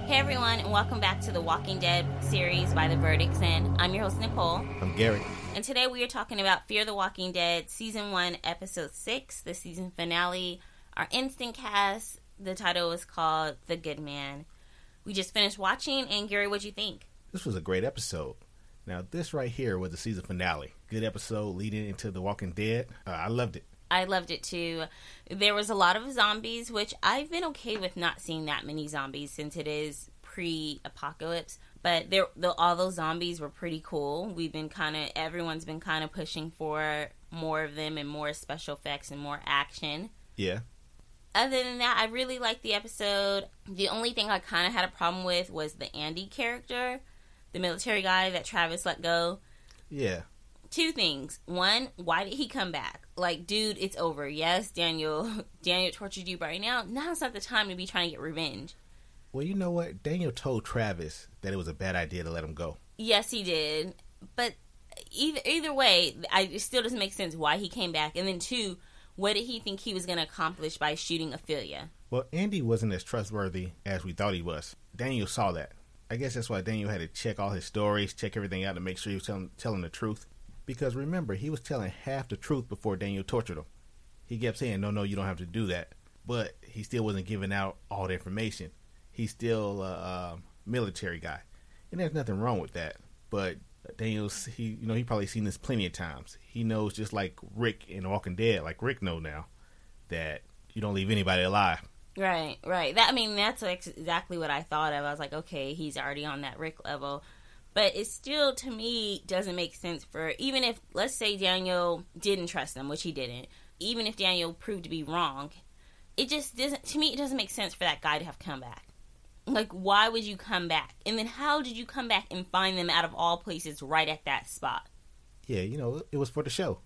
Hey everyone, and welcome back to the Walking Dead series by The Verdict's End. I'm your host, Nicole. I'm Gary. And today we are talking about Fear the Walking Dead, Season 1, Episode 6, the season finale. Our instant cast, the title is called The Good Man. We just finished watching, and Gary, what'd you think? This was a great episode. Now, this right here was the season finale. Good episode leading into The Walking Dead. I loved it. I loved it too. There was a lot of zombies, which I've been okay with not seeing that many zombies since it is pre-apocalypse. But all those zombies were pretty cool. Everyone's been kind of pushing for more of them and more special effects and more action. Yeah. Other than that, I really liked the episode. The only thing I kind of had a problem with was the Andy character, the military guy that Travis let go. Yeah. Two things. One, why did he come back? Like, dude, it's over. Yes, Daniel tortured you, but right now, now's not the time to be trying to get revenge. Well, you know what? Daniel told Travis that it was a bad idea to let him go. Yes, he did. But either way, it still doesn't make sense why he came back. And then two, what did he think he was going to accomplish by shooting Ophelia? Well, Andy wasn't as trustworthy as we thought he was. Daniel saw that. I guess that's why Daniel had to check all his stories, check everything out to make sure he was telling the truth. Because remember, he was telling half the truth before Daniel tortured him. He kept saying, no, you don't have to do that. But he still wasn't giving out all the information. He's still a military guy. And there's nothing wrong with that. But Daniel's, he probably seen this plenty of times. He knows, just like Rick in Walking Dead, like Rick know now, that you don't leave anybody alive. Right. That's exactly what I thought of. I was like, okay, he's already on that Rick level. But it still, to me, doesn't make sense for, even if, let's say Daniel didn't trust them, which he didn't, even if Daniel proved to be wrong, it just doesn't, to me, it doesn't make sense for that guy to have come back. Like, why would you come back? And then how did you come back and find them out of all places right at that spot? Yeah, it was for the show.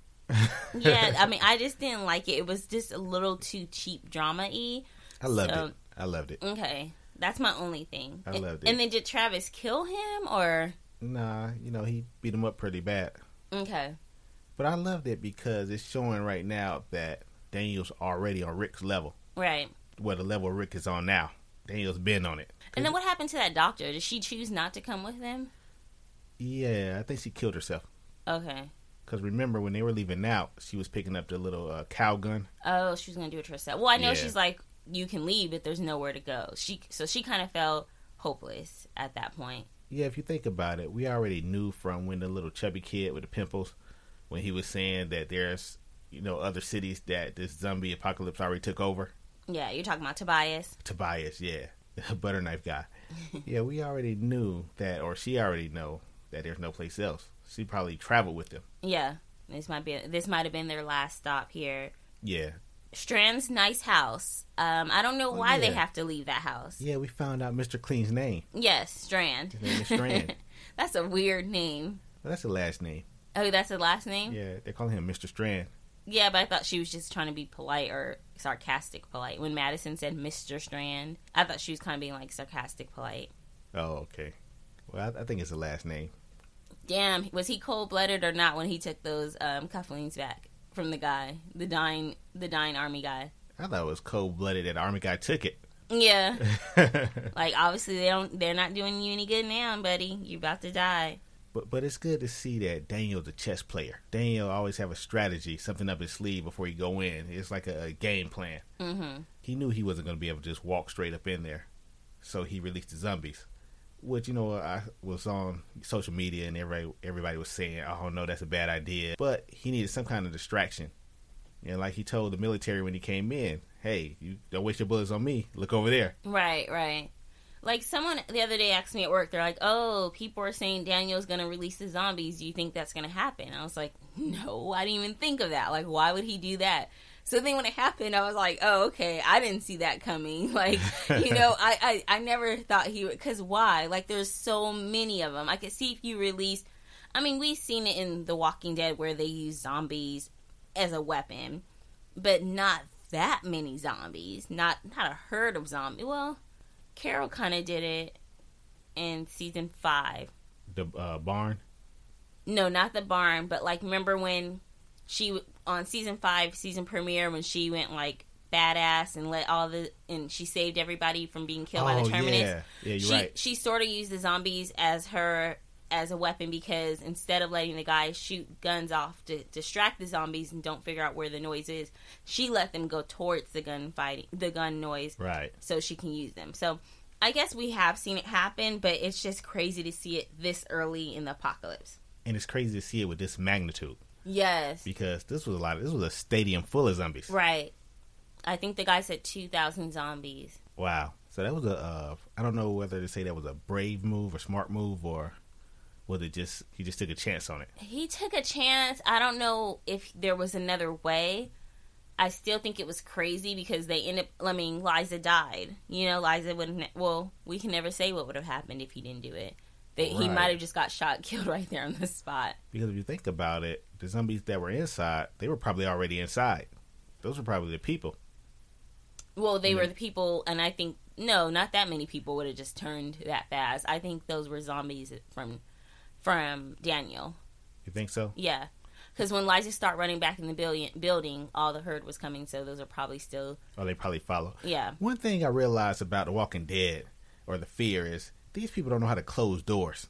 Yeah, I just didn't like it. It was just a little too cheap drama-y. I loved it. Okay. That's my only thing. I loved it. And then did Travis kill him, or? Nah, he beat him up pretty bad. Okay. But I loved it because it's showing right now that Daniel's already on Rick's level. Right. Well, the level Rick is on now. Daniel's been on it. And then what happened to that doctor? Did she choose not to come with them? Yeah, I think she killed herself. Okay. Because remember, when they were leaving out, she was picking up the little cow gun. Oh, she was going to do it herself. Well, I know she's like, you can leave, but there's nowhere to go. So she kind of felt hopeless at that point. Yeah, if you think about it, we already knew from when the little chubby kid with the pimples, when he was saying that there's, other cities that this zombie apocalypse already took over. Yeah, you're talking about Tobias. Tobias, yeah. Butter knife guy. Yeah, we already knew that, or she already know that there's no place else. She probably traveled with them. Yeah, this might have been their last stop here. Yeah. Strand's nice house. I don't know why they have to leave that house. Yeah, we found out Mr. Clean's name. Yes, Strand. His name is Strand. That's a weird name. Well, that's the last name. Oh, that's the last name? Yeah, they're calling him Mr. Strand. Yeah, but I thought she was just trying to be polite or sarcastic polite. When Madison said Mr. Strand, I thought she was kind of being like sarcastic polite. Oh, okay. Well, I think it's the last name. Damn, was he cold-blooded or not when he took those cufflinks back from the guy, the dying army guy? I thought it was cold-blooded that the army guy took it. Yeah. Like, obviously they're not doing you any good now, buddy. You're about to die. But it's good to see that Daniel's a chess player. Daniel always have a strategy, something up his sleeve before he go in. It's like a game plan. Mm-hmm. He knew he wasn't going to be able to just walk straight up in there. So he released the zombies. Which, I was on social media and everybody was saying, oh, no, that's a bad idea. But he needed some kind of distraction. Like he told the military when he came in, hey, you don't waste your bullets on me. Look over there. Right. Like, someone the other day asked me at work, they're like, oh, people are saying Daniel's going to release the zombies. Do you think that's going to happen? I was like, no, I didn't even think of that. Like, why would he do that? So then when it happened, I was like, oh, okay, I didn't see that coming. Like, I never thought he would, because why? Like, there's so many of them. I could see if you released, we've seen it in The Walking Dead where they use zombies as a weapon, but not that many zombies. Not a herd of zombies. Well, Carol kind of did it in season 5. The barn? No, not the barn, but like, remember when she, on season 5, season premiere, when she went like badass and she saved everybody from being killed by the Terminids. Yeah, you're right. She sort of used the zombies as a weapon, because instead of letting the guys shoot guns off to distract the zombies and don't figure out where the noise is, she let them go towards the gun noise, right? So she can use them. So I guess we have seen it happen, but it's just crazy to see it this early in the apocalypse. And it's crazy to see it with this magnitude. Yes, because this was a stadium full of zombies. Right. I think the guy said 2,000 zombies. Wow. So that was I don't know whether to say that was a brave move or smart move, or was it he just took a chance on it? He took a chance. I don't know if there was another way. I still think it was crazy because Liza died. Liza wouldn't, we can never say what would have happened if he didn't do it. He might have just got shot, killed right there on the spot. Because if you think about it, the zombies that were inside, they were probably already inside. Those were probably the people. Well, they were the people, and I think, no, not that many people would have just turned that fast. I think those were zombies from Daniel. You think so? Yeah. Because when Liza started running back in the building, all the herd was coming, so those are probably still... Oh, they probably follow. Yeah. One thing I realized about The Walking Dead, or the fear, is these people don't know how to close doors.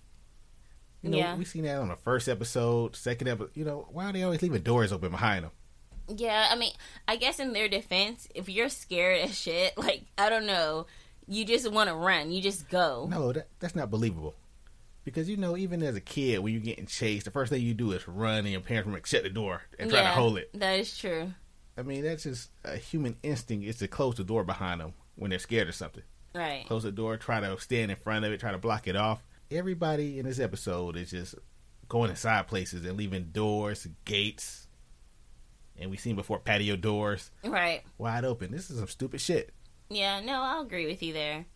We seen that on the first episode, second episode. Why are they always leaving doors open behind them? Yeah, I mean, I guess in their defense, if you're scared as shit, I don't know, you just want to run. You just go. No, that's not believable. Because, even as a kid, when you're getting chased, the first thing you do is run and your parents will shut the door and try to hold it. That is true. I mean, that's just a human instinct, is to close the door behind them when they're scared of something. Right. Close the door, try to stand in front of it, try to block it off. Everybody in this episode is just going inside places and leaving doors, gates, and we've seen before patio doors. Right. Wide open. This is some stupid shit. Yeah, no, I'll agree with you there.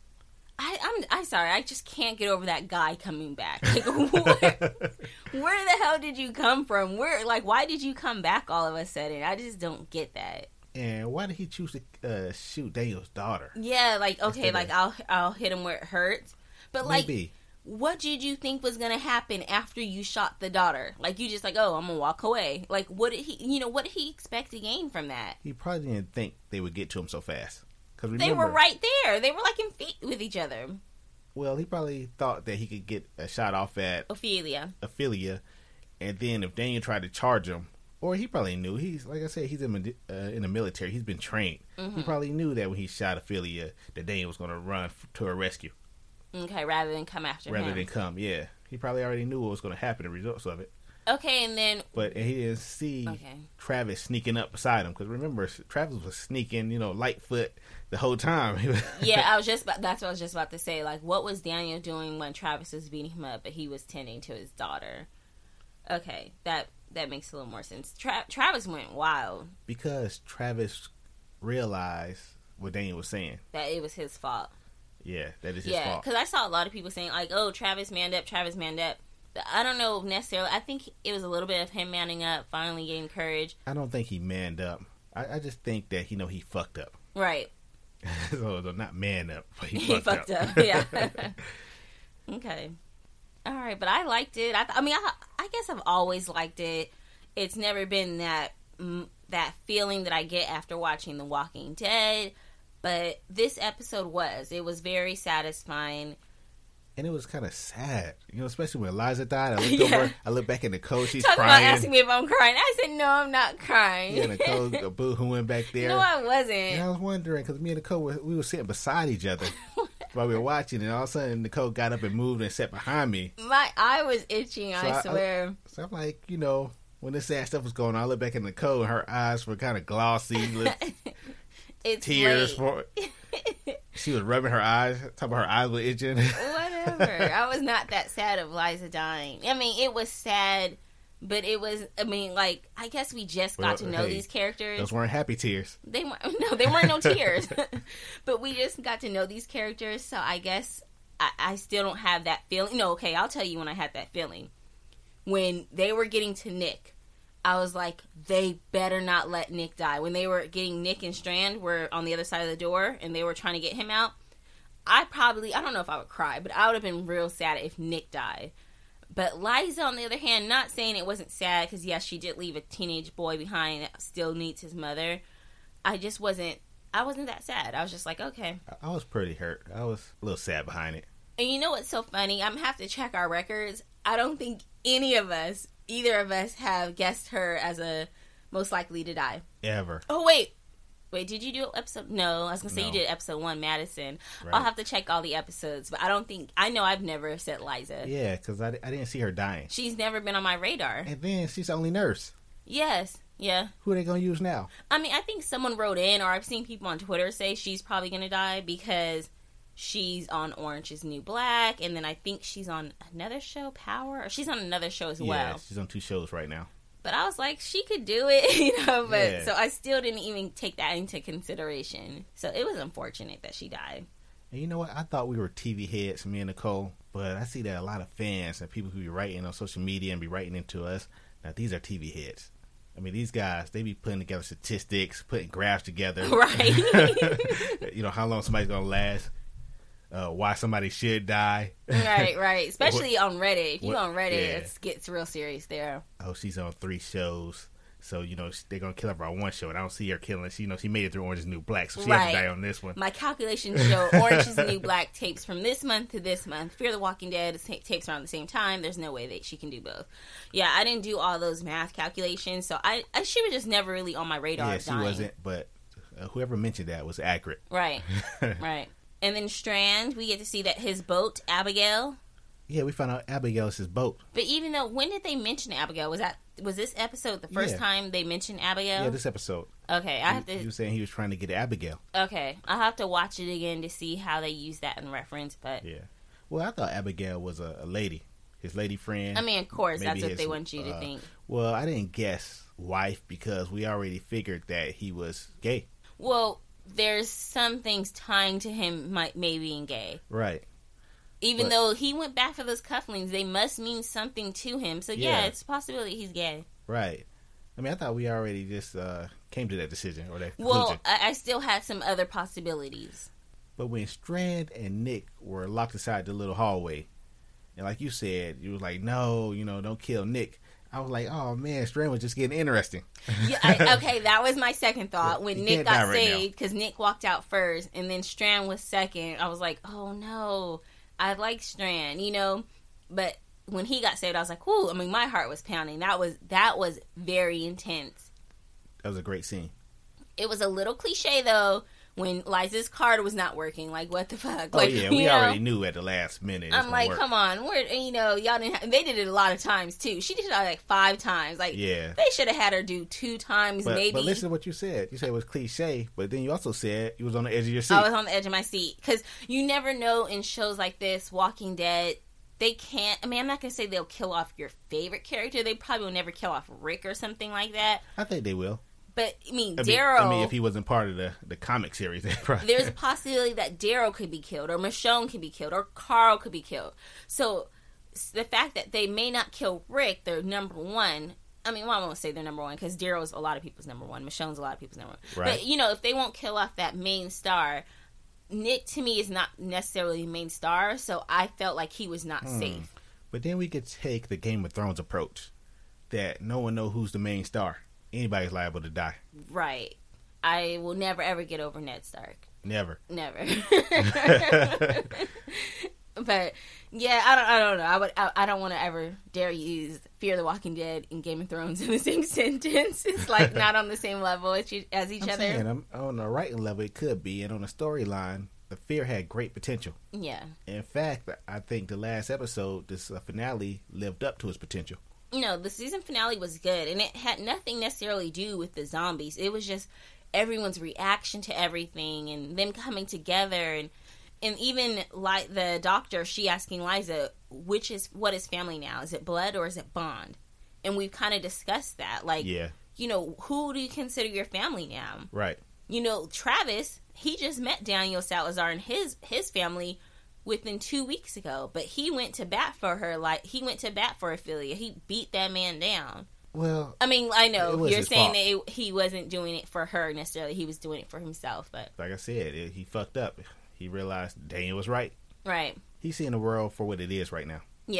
I'm sorry, I just can't get over that guy coming back. Where the hell did you come from? Why did you come back all of a sudden? I just don't get that. And why did he choose to shoot Daniel's daughter? Yeah, okay, I'll hit him where it hurts. But maybe. What did you think was gonna happen after you shot the daughter? You just I'm gonna walk away. What did he expect to gain from that? He probably didn't think they would get to him so fast. Because they were right there. They were in feet with each other. Well, he probably thought that he could get a shot off at Ophelia, and then if Daniel tried to charge him, or he probably knew, he's like I said, he's in the military. He's been trained. Mm-hmm. He probably knew that when he shot Ophelia, that Daniel was going to run to her rescue. Okay, rather than come after him. Rather than come, yeah. He probably already knew what was going to happen, the results of it. Okay, and then... But he didn't see Travis sneaking up beside him. Because remember, Travis was sneaking, Lightfoot the whole time. Yeah, that's what I was just about to say. What was Daniel doing when Travis was beating him up, but he was tending to his daughter? Okay, that makes a little more sense. Travis went wild. Because Travis realized what Daniel was saying. That it was his fault. Yeah, that is his fault. Yeah, because I saw a lot of people saying, oh, Travis manned up. I don't know necessarily. I think it was a little bit of him manning up, finally getting courage. I don't think he manned up. I just think that, he fucked up. Right. So, not man up, but he fucked up. Yeah. Okay. All right, but I liked it. I guess I've always liked it. It's never been that feeling that I get after watching The Walking Dead, but this episode was very satisfying. And it was kind of sad, especially when Liza died. I looked over, I looked back at Nicole, she's Talking crying. About asking me if I'm crying. I said, no, I'm not crying. Yeah, Nicole boo-hooing back there. No, I wasn't. And I was wondering, because me and Nicole, we were sitting beside each other while we were watching, and all of a sudden Nicole got up and moved and sat behind me. My eye was itching, so I swear. So I'm like, when this sad stuff was going on, I looked back at Nicole, and her eyes were kind of glossy. It's tears for she was rubbing her eyes, talking about her eyes were itching. Whatever. I was not that sad of Liza dying. It was sad, but it was. I guess we just got to know these characters. Those weren't happy tears. They weren't no tears. But we just got to know these characters, so I guess I still don't have that feeling. No, okay, I'll tell you when I had that feeling. When they were getting to Nick, I was like, they better not let Nick die. When they were getting Nick and Strand were on the other side of the door and they were trying to get him out, I don't know if I would cry, but I would have been real sad if Nick died. But Liza, on the other hand, not saying it wasn't sad, because yes, she did leave a teenage boy behind that still needs his mother. I just wasn't. I wasn't that sad. I was just like, okay. I was pretty hurt. I was a little sad behind it. And you know what's so funny? I'm gonna have to check our records. I don't think either of us, have guessed her as a most likely to die. Ever. Oh, wait, did you do episode? No, I was going to say No. you did episode 1, Madison. Right. I'll have to check all the episodes, but I know I've never said Liza. Yeah, because I didn't see her dying. She's never been on my radar. And then she's the only nurse. Yes, yeah. Who are they going to use now? I mean, I think someone wrote in, or I've seen people on Twitter say she's probably going to die because she's on Orange is the New Black, and then I think she's on another show, Power, or she's on another show as well. Yeah, she's on 2 shows right now. But I was like, she could do it, but Yeah. so I still didn't even take that into consideration. So it was unfortunate that she died. And you know what? I thought we were TV heads, me and Nicole, but I see that a lot of fans and people who be writing on social media and be writing into us, now these are TV heads. I mean, these guys, they be putting together statistics, putting graphs together. Right. You know, how long somebody's going to last, why somebody should die. Right. Especially on Reddit. If you on Reddit, Yeah. it gets real serious there. Oh, she's on 3 shows. So, you know, they're going to kill her on 1 show, and I don't see her killing. She, you know, she made it through Orange is the New Black, so she has to die on this one. My calculations show Orange is the New Black tapes from this month to this month. Fear the Walking Dead tapes around the same time. There's no way that she can do both. Yeah, I didn't do all those math calculations, so she was just never really on my radar. Yeah, of she dying. wasn't, but whoever mentioned that was accurate. Right. And then Strand, we get to see that his boat, Abigail. Yeah, we found out Abigail is his boat. But even though, when did they mention Abigail? Was this episode the first time they mentioned Abigail? Yeah, this episode. Okay, I have to. He was saying he was trying to get Abigail. Okay, I'll have to watch it again to see how they use that in reference. But Yeah. Well, I thought Abigail was a lady, his lady friend. I mean, of course, Maybe that's what his, they want you to think. Well, I didn't guess wife because we already figured that he was gay. Well, there's some things tying to him maybe being gay. Right. Even though he went back for those cufflinks, they must mean something to him. So yeah, Yeah. it's a possibility he's gay. Right. I mean, I thought we already just came to that decision or that Well, conclusion. I still had some other possibilities. But when Strand and Nick were locked inside the little hallway, and like you said, you was like, no, you know, don't kill Nick. I was like, oh man, Strand was just getting interesting. Yeah, okay, that was my second thought. When He Nick can't die got right now. saved, because Nick walked out first, and then Strand was second, I was like, oh no, I like Strand, you know? But when he got saved, I was like, whoo, I mean, my heart was pounding. That was very intense. That was a great scene. It was a little cliche, though, when Liza's card was not working. Like, what the fuck? Oh Like, yeah, you we know? already knew at the last minute. it was I'm gonna like, work. come on, y'all didn't. They did it a lot of times too. She did it like 5 times. Like, Yeah. they should have had her do 2 times, maybe. But listen to what you said. You said it was cliche, but then you also said you was on the edge of your seat. I was on the edge of my seat because you never know in shows like this, Walking Dead. They can't. I mean, I'm not gonna say they'll kill off your favorite character. They probably will never kill off Rick or something like that. I think they will. But I mean, I Daryl. mean, if he wasn't part of the comic series, they probably. There's a possibility that Daryl could be killed, or Michonne could be killed, or Carl could be killed. So the fact that they may not kill Rick, their number one. I mean, well, I won't say they're number one because Daryl's a lot of people's number one. Michonne's a lot of people's number one. Right. But you know, if they won't kill off that main star, Nick to me is not necessarily the main star. So I felt like he was not safe. But then we could take the Game of Thrones approach, that no one know who's the main star. Anybody's liable to die. Right. I will never ever get over Ned Stark. Never. Never. But yeah, I don't know. I don't want to ever dare use Fear the Walking Dead and Game of Thrones in the same sentence. It's like not on the same level as each I'm other. saying, on the writing level, it could be, and on the storyline, the Fear had great potential. Yeah. In fact, I think the last episode, this finale, lived up to its potential. No, the season finale was good, and it had nothing necessarily to do with the zombies. It was just everyone's reaction to everything, and them coming together, and even like the doctor, she asking Liza, what is family now? Is it blood or is it bond? And we've kind of discussed that. Like, Yeah. you know, who do you consider your family now? Right. You know, Travis, he just met Daniel Salazar and his family within 2 weeks ago, but he went to bat for her. Like, he went to bat for Ophelia. He beat that man down. Well, I mean, I It know was you're his saying fault. that he wasn't doing it for her necessarily. He was doing it for himself, but like I said, he fucked up. He realized Daniel was right. right. He's seeing the world for what it is right now. Yeah.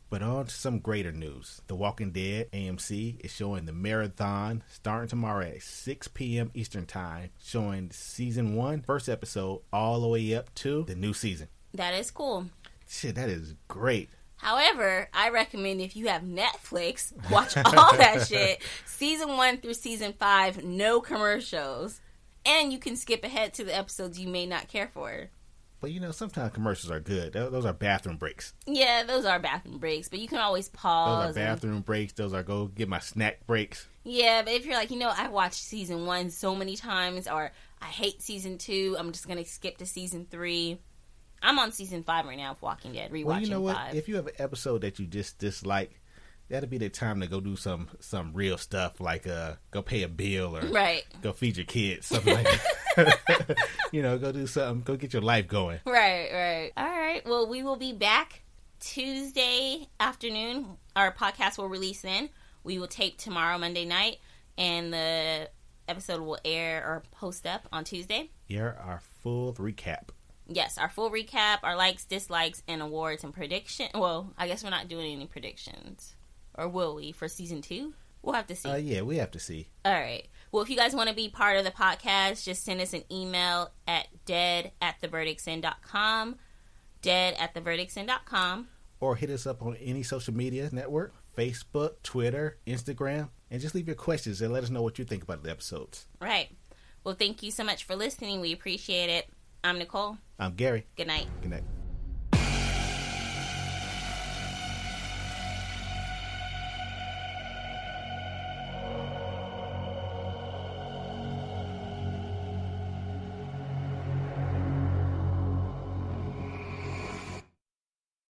But on to some greater news. The Walking Dead AMC is showing the marathon starting tomorrow at 6 p.m. Eastern Time, showing season 1, first episode, all the way up to the new season. That is cool. Shit, that is great. However, I recommend if you have Netflix, watch all that shit. Season 1 through season 5, no commercials. And you can skip ahead to the episodes you may not care for. But you know, sometimes commercials are good. Those are bathroom breaks. Yeah, those are bathroom breaks, but you can always pause. Those are bathroom breaks. Those are go get my snack breaks. Yeah, but if you're like, I've watched season 1 so many times, or I hate season 2, I'm just going to skip to season 3. I'm on season 5 right now of Walking Dead, rewatching 5. Well, you know what? If you have an episode that you just dislike, that'll be the time to go do some real stuff, like go pay a bill or right. Go feed your kids, something like that. Go do something. Go get your life going. Right. All right. Well, we will be back Tuesday afternoon. Our podcast will release then. We will tape tomorrow, Monday night, and the episode will air or post up on Tuesday. Yeah, our full recap. Yes, our full recap, our likes, dislikes, and awards and prediction. Well, I guess we're not doing any predictions. Or will we for season 2? We'll have to see. Yeah, we have to see. All right. Well, if you guys want to be part of the podcast, just send us an email at dead@theverdictsend.com. dead@theverdictsend.com. Or hit us up on any social media network, Facebook, Twitter, Instagram, and just leave your questions and let us know what you think about the episodes. Right. Well, thank you so much for listening. We appreciate it. I'm Nicole. I'm Gary. Good night. Good night.